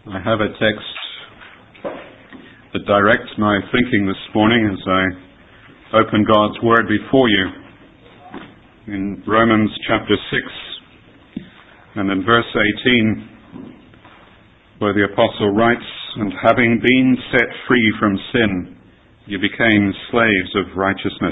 I have a text that directs my thinking this morning as I open God's Word before you in Romans chapter 6 and in verse 18, where the apostle writes, "And having been set free from sin, you became slaves of righteousness."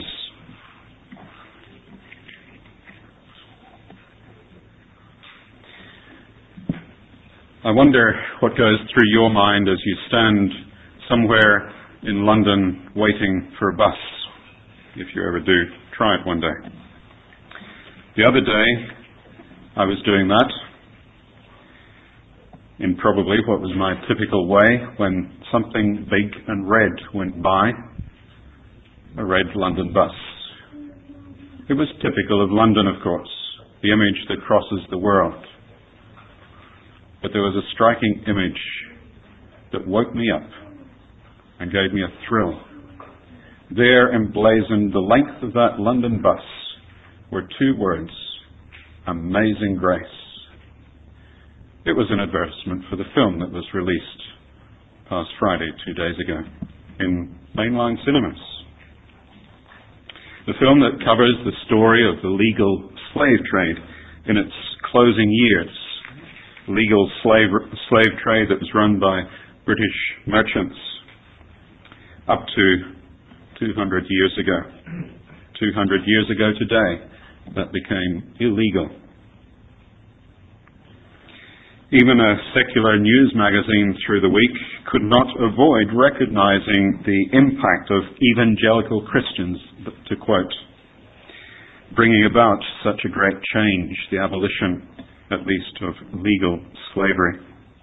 I wonder what goes through your mind as you stand somewhere in London waiting for a bus, if you ever do try it one day. The other day, I was doing that in probably what was my typical way when something big and red went by, a red London bus. It was typical of London, of course, the image that crosses the world. But there was a striking image that woke me up and gave me a thrill. There, emblazoned the length of that London bus, were two words: Amazing Grace. It was an advertisement for the film that was released past Friday, 2 days ago, in mainline cinemas. The film that covers the story of the legal slave trade in its closing years. Legal slave trade that was run by British merchants up to 200 years ago. 200 years ago today, that became illegal. Even a secular news magazine through the week could not avoid recognizing the impact of evangelical Christians, to quote, bringing about such a great change, the abolition, at least, of legal slavery.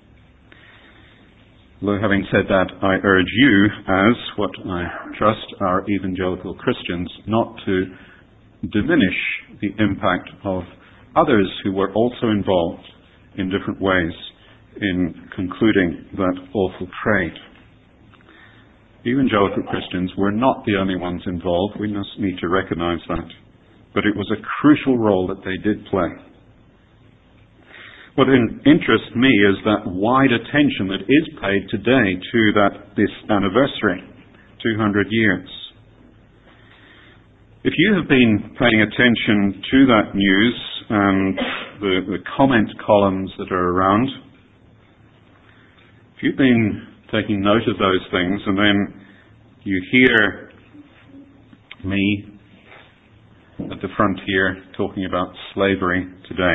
Though having said that, I urge you, as what I trust are evangelical Christians, not to diminish the impact of others who were also involved in different ways in concluding that awful trade. Evangelical Christians were not the only ones involved. We must need to recognize that. But it was a crucial role that they did play. What interests me is that wide attention that is paid today to this anniversary, 200 years. If you have been paying attention to that news and the comment columns that are around, if you've been taking note of those things and then you hear me at the front here talking about slavery today,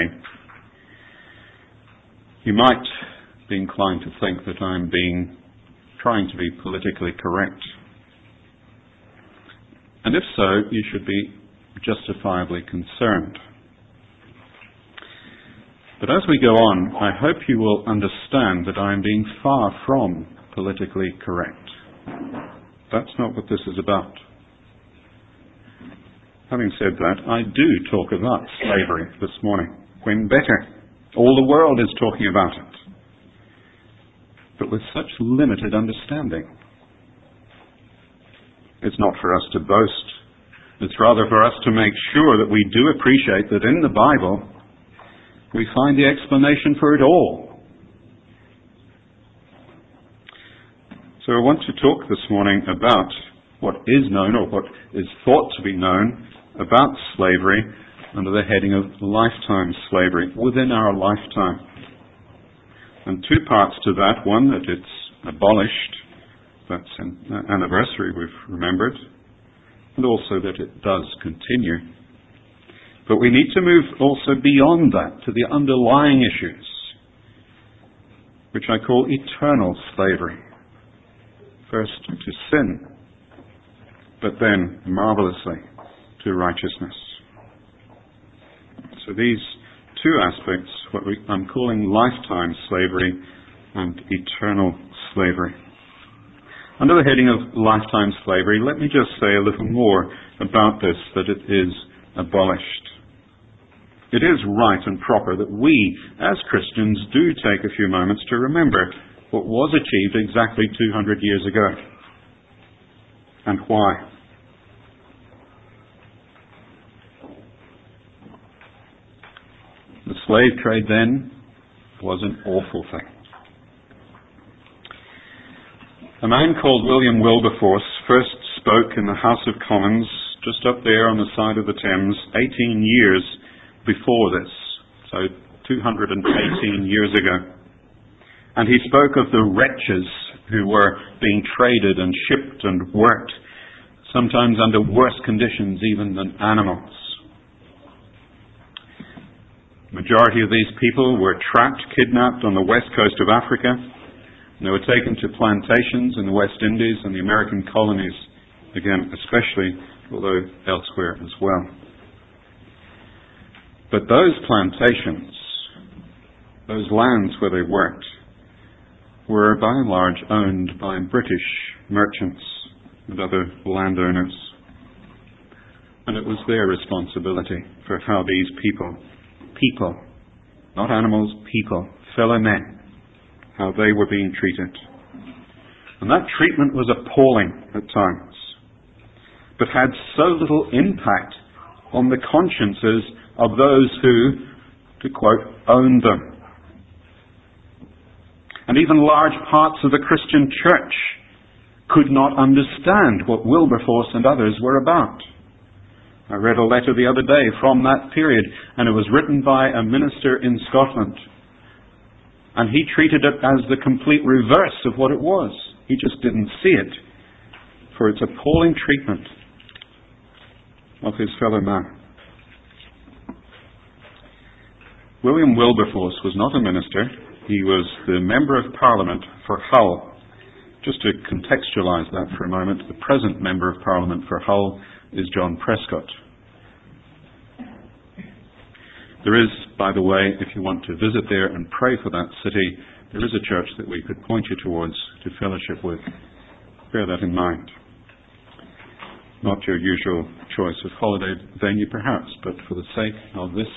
you might be inclined to think that I'm trying to be politically correct. And if so, you should be justifiably concerned. But as we go on, I hope you will understand that I am being far from politically correct. That's not what this is about. Having said that, I do talk about slavery this morning, when better. All the world is talking about it, but with such limited understanding. It's not for us to boast. It's rather for us to make sure that we do appreciate that in the Bible we find the explanation for it all. So I want to talk this morning about what is known, or what is thought to be known, about slavery under the heading of lifetime slavery, within our lifetime. And two parts to that. One, that it's abolished. That's an anniversary we've remembered. And also that it does continue. But we need to move also beyond that to the underlying issues, which I call eternal slavery. First to sin, but then, marvelously, to righteousness. So these two aspects, what I'm calling lifetime slavery and eternal slavery. Under the heading of lifetime slavery, let me just say a little more about this, that it is abolished. It is right and proper that we, as Christians, do take a few moments to remember what was achieved exactly 200 years ago, and why. The slave trade then was an awful thing. A man called William Wilberforce first spoke in the House of Commons, just up there on the side of the Thames, 18 years before this, so 218 years ago. And he spoke of the wretches who were being traded and shipped and worked, sometimes under worse conditions even than animals. The majority of these people were trapped, kidnapped on the west coast of Africa. And they were taken to plantations in the West Indies and the American colonies, again especially, although elsewhere as well. But those plantations, those lands where they worked, were by and large owned by British merchants and other landowners. And it was their responsibility for how these people, not animals, people, fellow men, how they were being treated. And that treatment was appalling at times, but had so little impact on the consciences of those who, to quote, owned them. And even large parts of the Christian church could not understand what Wilberforce and others were about. I read a letter the other day from that period, and it was written by a minister in Scotland. And he treated it as the complete reverse of what it was. He just didn't see it for its appalling treatment of his fellow man. William Wilberforce was not a minister. He was the Member of Parliament for Hull. Just to contextualise that for a moment, the present Member of Parliament for Hull is John Prescott. There is, by the way, if you want to visit there and pray for that city, there is a church that we could point you towards to fellowship with. Bear that in mind. Not your usual choice of holiday venue perhaps, but for the sake of this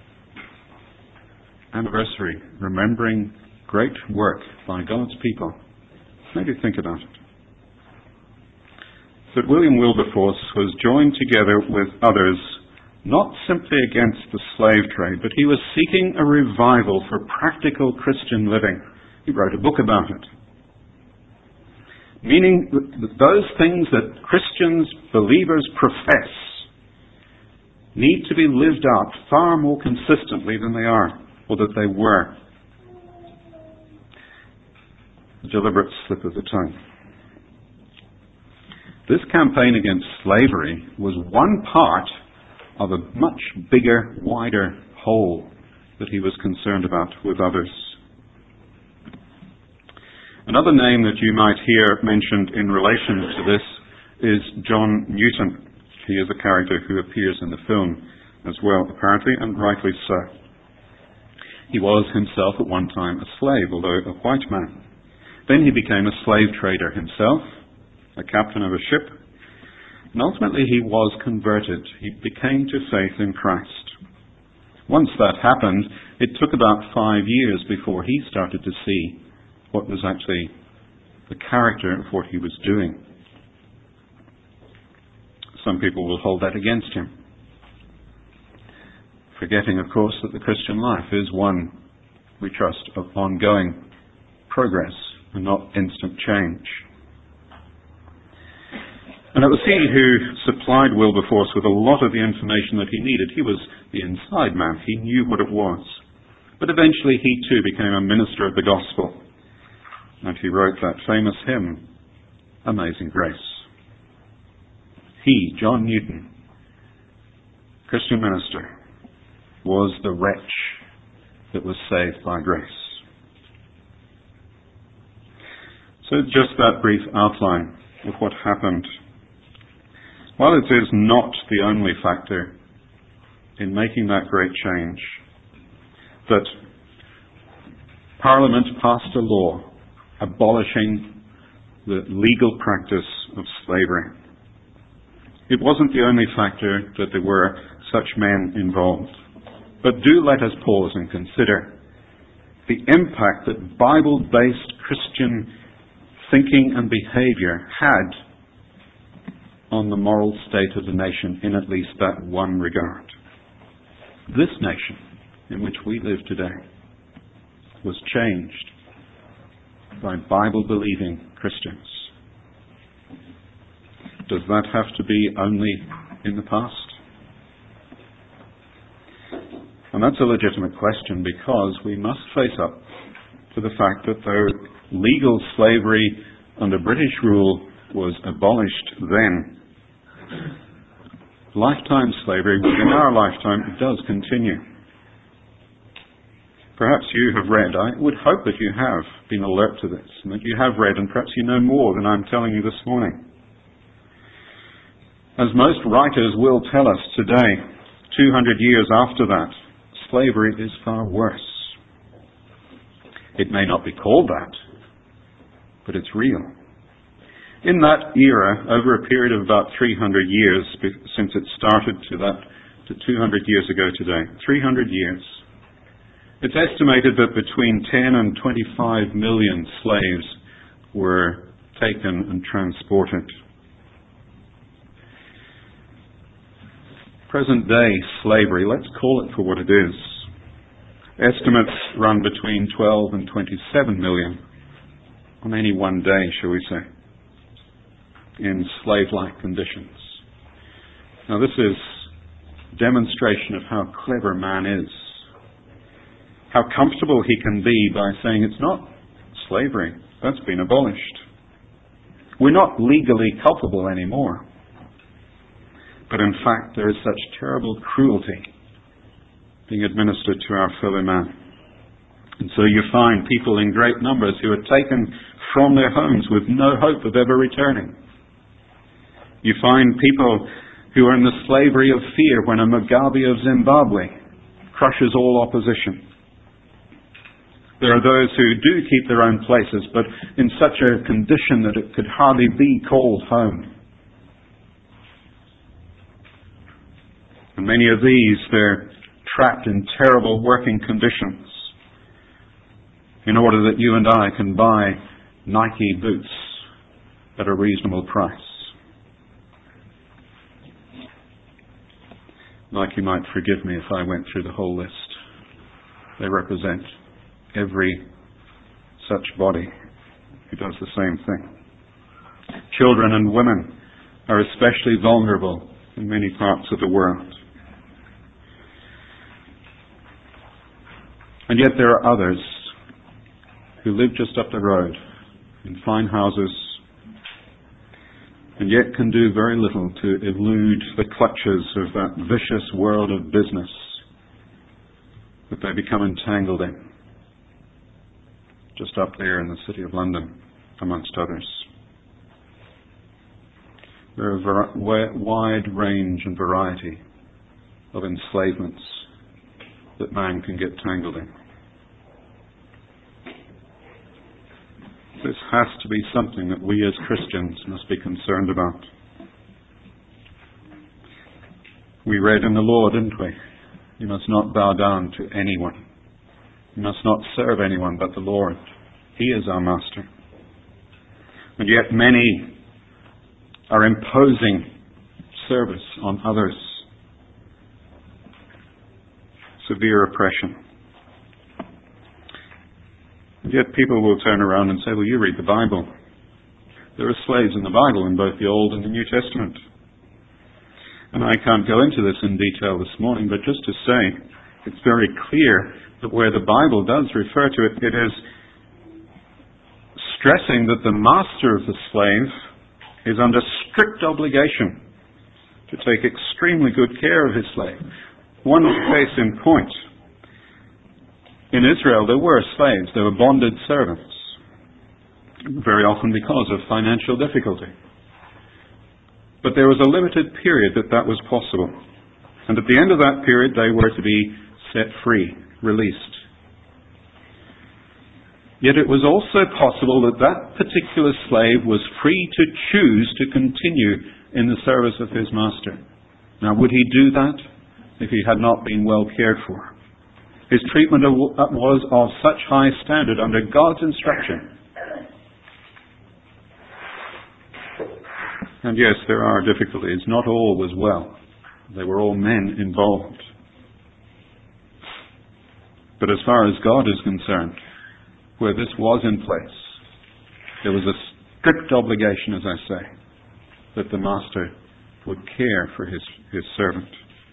anniversary, remembering great work by God's people, maybe think about it. But William Wilberforce was joined together with others, not simply against the slave trade, but he was seeking a revival for practical Christian living. He wrote a book about it. Meaning that those things that Christians, believers profess, need to be lived out far more consistently than they are, or that they were. A deliberate slip of the tongue. This campaign against slavery was one part of a much bigger, wider whole that he was concerned about with others. Another name that you might hear mentioned in relation to this is John Newton. He is a character who appears in the film as well, apparently, and rightly so. He was himself at one time a slave, although a white man. Then he became a slave trader himself, a captain of a ship, and ultimately he was converted. He became to faith in Christ. Once that happened, it took about 5 years before he started to see what was actually the character of what he was doing. Some people will hold that against him, forgetting, of course, that the Christian life is one, we trust, of ongoing progress and not instant change. And it was he who supplied Wilberforce with a lot of the information that he needed. He was the inside man. He knew what it was. But eventually he too became a minister of the gospel. And he wrote that famous hymn, Amazing Grace. He, John Newton, Christian minister, was the wretch that was saved by grace. So just that brief outline of what happened. While it is not the only factor in making that great change, that Parliament passed a law abolishing the legal practice of slavery. It wasn't the only factor that there were such men involved. But do let us pause and consider the impact that Bible-based Christian thinking and behavior had on the moral state of the nation in at least that one regard. This nation in which we live today was changed by Bible-believing Christians. Does that have to be only in the past? And that's a legitimate question, because we must face up to the fact that though legal slavery under British rule was abolished then, lifetime slavery within our lifetime does continue. Perhaps you have read, I would hope that you have been alert to this, and that you have read, and perhaps you know more than I'm telling you this morning. As most writers will tell us today, 200 years after that, slavery is far worse. It may not be called that, but it's real. In that era, over a period of about 300 years, since it started to 200 years ago today, 300 years, it's estimated that between 10 and 25 million slaves were taken and transported. Present day slavery, let's call it for what it is. Estimates run between 12 and 27 million on any one day, shall we say, in slave-like conditions. Now this is demonstration of how clever man is, how comfortable he can be by saying it's not slavery, that's been abolished. We're not legally culpable anymore. But in fact, there is such terrible cruelty being administered to our fellow man. And so you find people in great numbers who are taken from their homes with no hope of ever returning. You find people who are in the slavery of fear when a Mugabe of Zimbabwe crushes all opposition. There are those who do keep their own places, but in such a condition that it could hardly be called home. And many of these, they're trapped in terrible working conditions in order that you and I can buy Nike boots at a reasonable price. Like, you might forgive me if I went through the whole list. They represent every such body who does the same thing. Children and women are especially vulnerable in many parts of the world. And yet there are others who live just up the road in fine houses, and yet can do very little to elude the clutches of that vicious world of business that they become entangled in, just up there in the City of London, amongst others. There are a wide range and variety of enslavements that man can get tangled in. This has to be something that we as Christians must be concerned about. We read in the law, didn't we? You must not bow down to anyone. You must not serve anyone but the Lord. He is our master. And yet many are imposing service on others. Severe oppression. And yet people will turn around and say, well, you read the Bible. There are slaves in the Bible in both the Old and the New Testament. And I can't go into this in detail this morning, but just to say, it's very clear that where the Bible does refer to it, it is stressing that the master of the slave is under strict obligation to take extremely good care of his slave. One case in point. In Israel, there were slaves. There were bonded servants, very often because of financial difficulty. But there was a limited period that was possible. And at the end of that period, they were to be set free, released. Yet it was also possible that that particular slave was free to choose to continue in the service of his master. Now, would he do that if he had not been well cared for? His treatment was of such high standard under God's instruction. And yes, there are difficulties. Not all was well. They were all men involved. But as far as God is concerned, where this was in place, there was a strict obligation, as I say, that the master would care for his servant.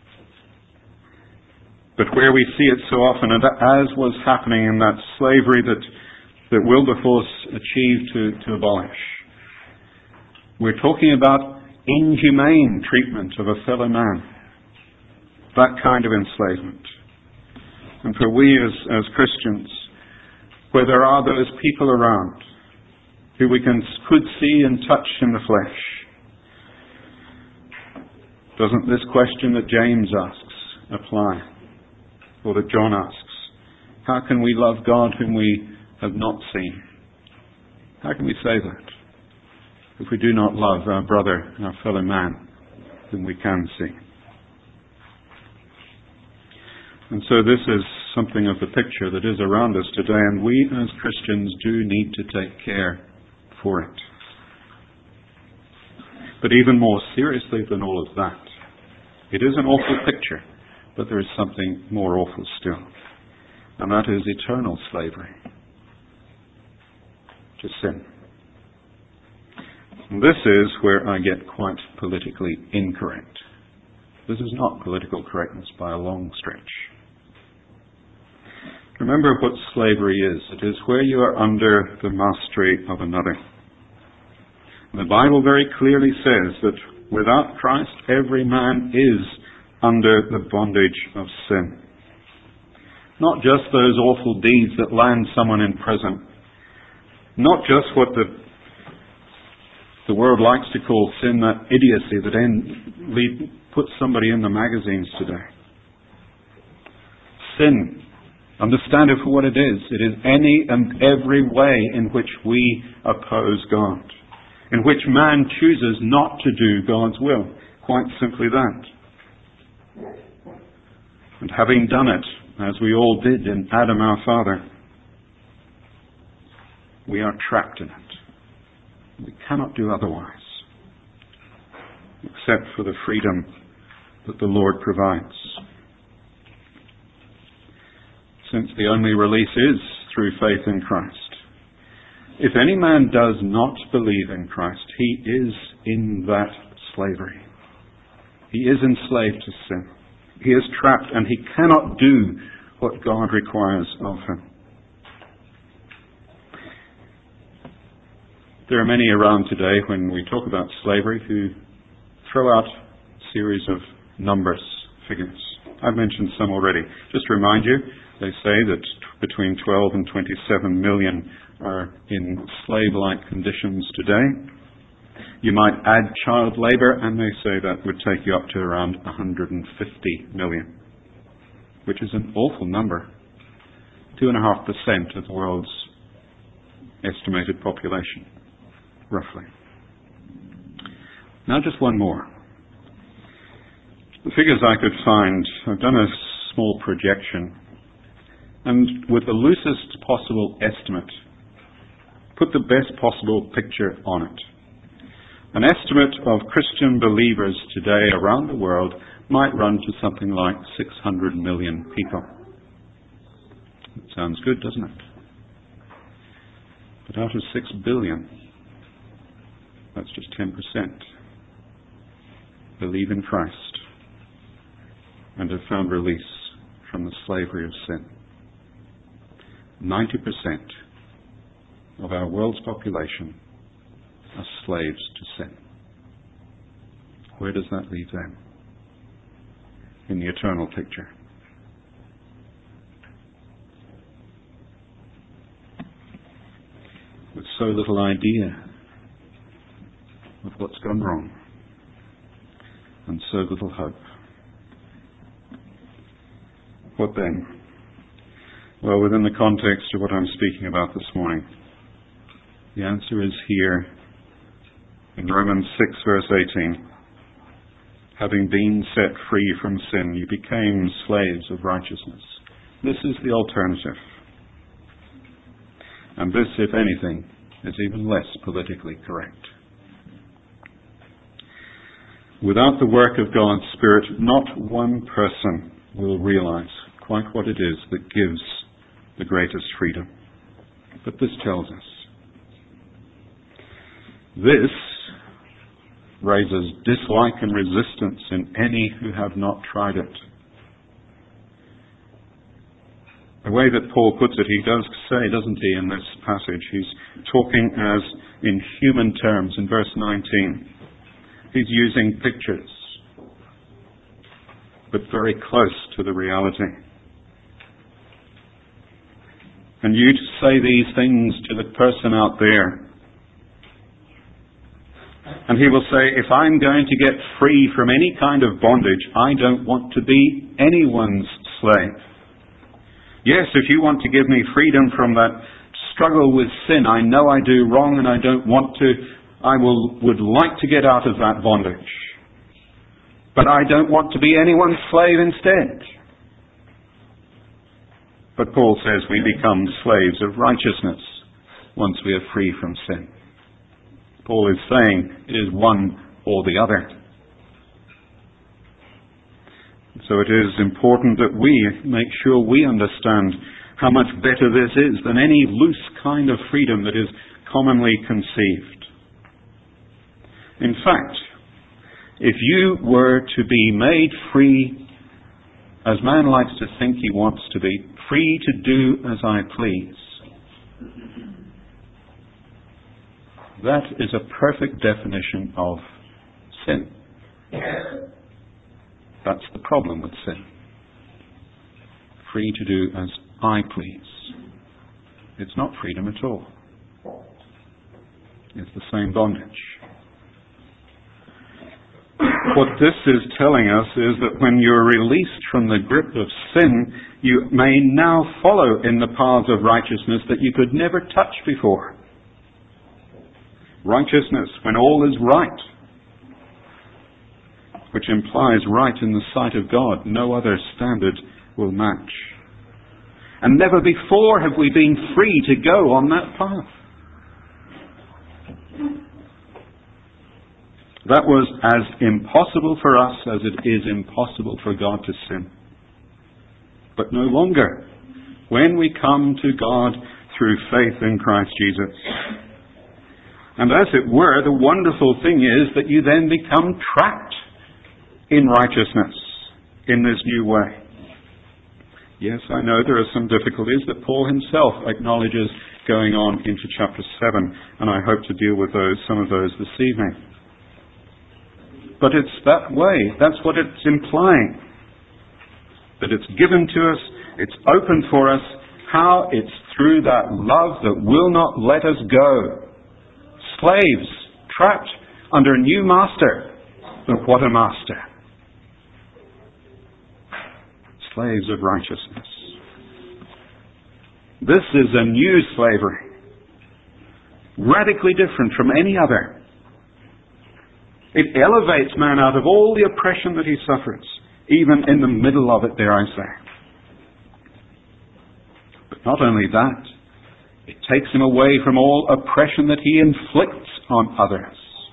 But where we see it so often, and as was happening in that slavery that Wilberforce achieved to abolish, we're talking about inhumane treatment of a fellow man. That kind of enslavement. And for we as Christians, where there are those people around who we could see and touch in the flesh, doesn't this question that James asks apply? Or that John asks? How can we love God whom we have not seen? How can we say that if we do not love our brother, our fellow man, whom we can see? And so this is something of the picture that is around us today, and we as Christians do need to take care for it. But even more seriously than all of that, it is an awful picture, but there is something more awful still, and that is eternal slavery to sin. And this is where I get quite politically incorrect. This is not political correctness by a long stretch. Remember what slavery is. It is where you are under the mastery of another. The Bible very clearly says that without Christ, every man is under the bondage of sin. Not just those awful deeds that land someone in prison. Not just what the world likes to call sin, that idiocy that puts somebody in the magazines today. Sin, understand it for what it is. It is any and every way in which we oppose God, in which man chooses not to do God's will. Quite simply that. And having done it, as we all did in Adam our father, we are trapped in it. We cannot do otherwise, except for the freedom that the Lord provides. Since the only release is through faith in Christ. If any man does not believe in Christ, he is in that slavery. He is enslaved to sin. He is trapped and he cannot do what God requires of him. There are many around today when we talk about slavery who throw out a series of numbers, figures. I've mentioned some already. Just to remind you, they say that between 12 and 27 million are in slave-like conditions today. You might add child labour, and they say that would take you up to around 150 million, which is an awful number. 2.5% of the world's estimated population, roughly. Now just one more. The figures I could find, I've done a small projection, and with the loosest possible estimate, put the best possible picture on it. An estimate of Christian believers today around the world might run to something like 600 million people. It sounds good, doesn't it? But out of 6 billion, that's just 10%, believe in Christ and have found release from the slavery of sin. 90% of our world's population are slaves to sin. Where does that leave them in the eternal picture? With so little idea of what's gone wrong and so little hope. What then? Well, within the context of what I'm speaking about this morning, the answer is here in Romans 6 verse 18. Having been set free from sin, you became slaves of righteousness. This is the alternative. And this, if anything, is even less politically correct. Without the work of God's Spirit, not one person will realize quite what it is that gives the greatest freedom. But this tells us. This, raises dislike and resistance in any who have not tried it. The way that Paul puts it, he does say, doesn't he, in this passage, he's talking as in human terms in verse 19. He's using pictures, but very close to the reality. And you to say these things to the person out there, and he will say, if I'm going to get free from any kind of bondage, I don't want to be anyone's slave. Yes, if you want to give me freedom from that struggle with sin, I know I do wrong and I don't want to, would like to get out of that bondage. But I don't want to be anyone's slave instead. But Paul says we become slaves of righteousness once we are free from sin. Paul is saying it is one or the other. So it is important that we make sure we understand how much better this is than any loose kind of freedom that is commonly conceived. In fact, if you were to be made free, as man likes to think he wants to be, free to do as I please, that is a perfect definition of sin. That's the problem with sin. Free to do as I please. It's not freedom at all. It's the same bondage. What this is telling us is that when you're released from the grip of sin, you may now follow in the paths of righteousness that you could never touch before. Righteousness when all is right, which implies right in the sight of God. No other standard will match. And never before have we been free to go on that path. That was as impossible for us as it is impossible for God to sin. But no longer, when we come to God through faith in Christ Jesus. And as it were, the wonderful thing is that you then become trapped in righteousness in this new way. Yes, I know there are some difficulties that Paul himself acknowledges going on into chapter 7, and I hope to deal with some of those this evening. But it's that way. That's what it's implying. That it's given to us, it's open for us. How? It's through that love that will not let us go. Slaves, trapped under a new master. But what a master. Slaves of righteousness. This is a new slavery. Radically different from any other. It elevates man out of all the oppression that he suffers, even in the middle of it, dare I say. But not only that, it takes him away from all oppression that he inflicts on others.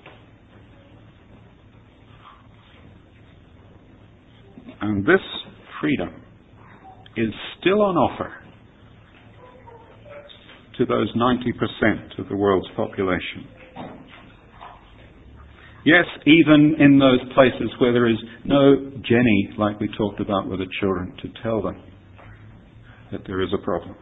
And this freedom is still on offer to those 90% of the world's population. Yes, even in those places where there is no Jenny, like we talked about with the children, to tell them that there is a problem.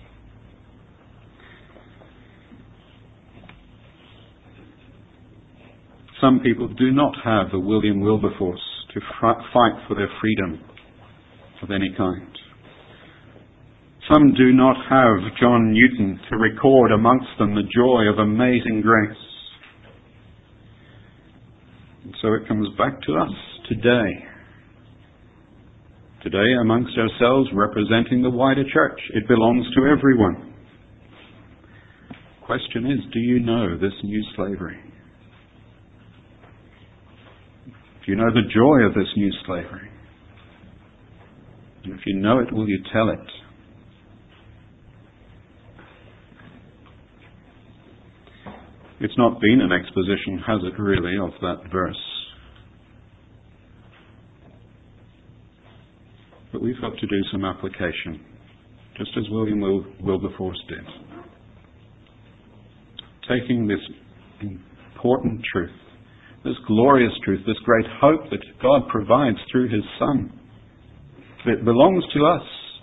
Some people do not have the William Wilberforce to fight for their freedom of any kind. Some do not have John Newton to record amongst them the joy of amazing grace. And so it comes back to us today. Today amongst ourselves, representing the wider church. It belongs to everyone. The question is, do you know this new slavery? Do you know the joy of this new slavery? And if you know it, will you tell it? It's not been an exposition, has it really, of that verse? But we've got to do some application, just as William Wilberforce did. Taking this important truth this glorious truth, this great hope that God provides through His Son. It belongs to us.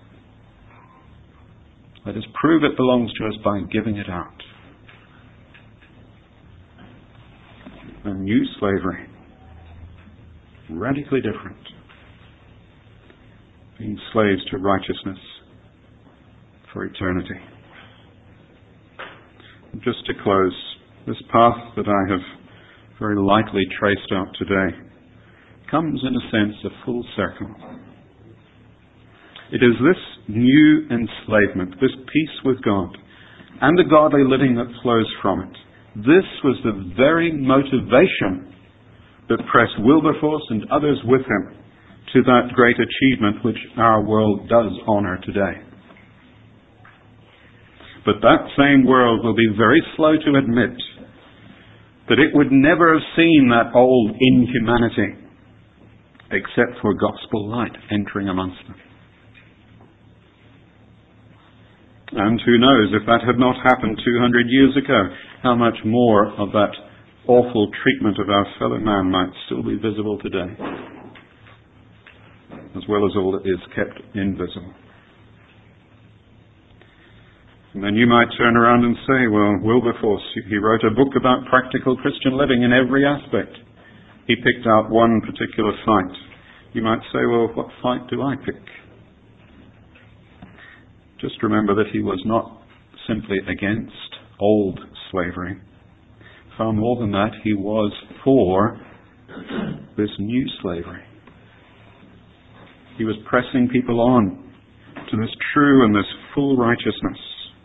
Let us prove it belongs to us by giving it out. A new slavery, radically different. Being slaves to righteousness for eternity. Just to close, this path that I have very lightly traced out today comes in a sense a full circle. It is this new enslavement, this peace with God, and the godly living that flows from it. This was the very motivation that pressed Wilberforce and others with him to that great achievement which our world does honour today. But that same world will be very slow to admit that it would never have seen that old inhumanity except for gospel light entering amongst them. And who knows, if that had not happened 200 years ago, how much more of that awful treatment of our fellow man might still be visible today, as well as all that is kept invisible. And then you might turn around and say, well, Wilberforce, he wrote a book about practical Christian living in every aspect. He picked out one particular fight. You might say, well, what fight do I pick? Just remember that he was not simply against old slavery. Far more than that, he was for this new slavery. He was pressing people on to this true and this full righteousness.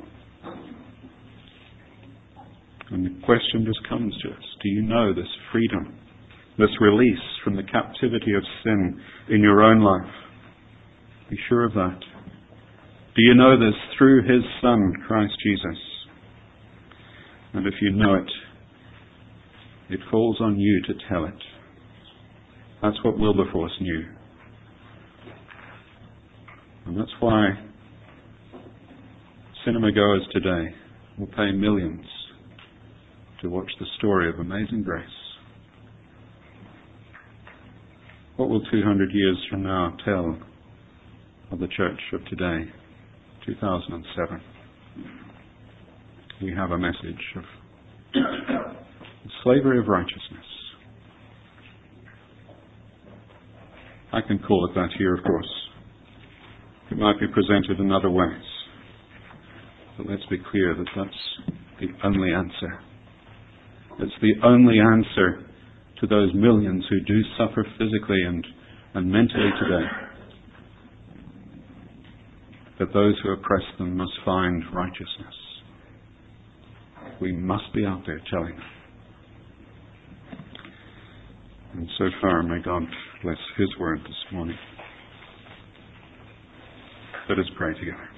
And the question just comes to us, do you know this freedom, this release from the captivity of sin in your own life? Be sure of that. Do you know this through His Son, Christ Jesus? And if you know it, it falls on you to tell it. That's what Wilberforce knew. And that's why cinema goers today will pay millions to watch the story of Amazing Grace. What will 200 years from now tell of the church of today, 2007? We have a message of the slavery of righteousness. I can call it that here, of course. It might be presented in other ways. But let's be clear that that's the only answer. It's the only answer to those millions who do suffer physically and mentally today. That those who oppress them must find righteousness. We must be out there telling them. And so far, may God bless His word this morning. Let us pray together.